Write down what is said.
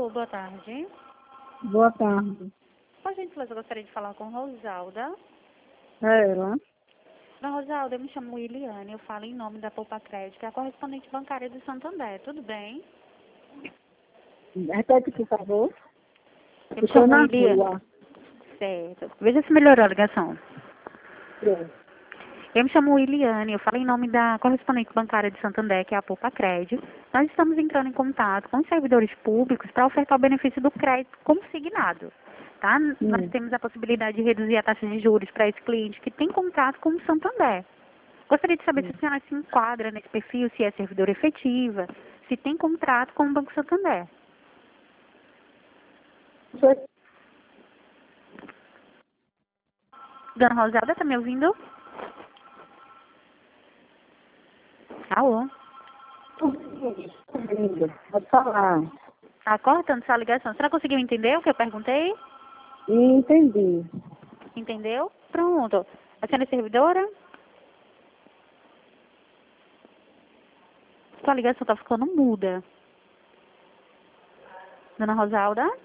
Alô, boa tarde. Boa tarde. Por gentileza, eu gostaria de falar com Rosalda. É ela? Dona Rosalda, eu me chamo Eliane, eu falo em nome da Poupa Crédito, que é a correspondente bancária do Santander, tudo bem? Repete, por favor. Eu me Estou chamo na Eliane. rua. Certo. Veja se melhorou a ligação. É. Eu me chamo Eliane, eu falo em nome da correspondente bancária de Santander, que é a Poupa Crédito. Nós estamos entrando em contato com os servidores públicos para ofertar o benefício do crédito consignado. Tá? Nós temos a possibilidade de reduzir a taxa de juros para esse cliente que tem contrato com o Santander. Gostaria de saber se a senhora se enquadra nesse perfil, se é servidora efetiva, se tem contrato com o Banco Santander. Dona Rosalda, está me ouvindo? Alô? Pode falar. Está cortando sua ligação. A senhora conseguiu entender o que eu perguntei? Entendi. Entendeu? Pronto. A senhora é servidora? Sua ligação está ficando muda. Dona Rosalda?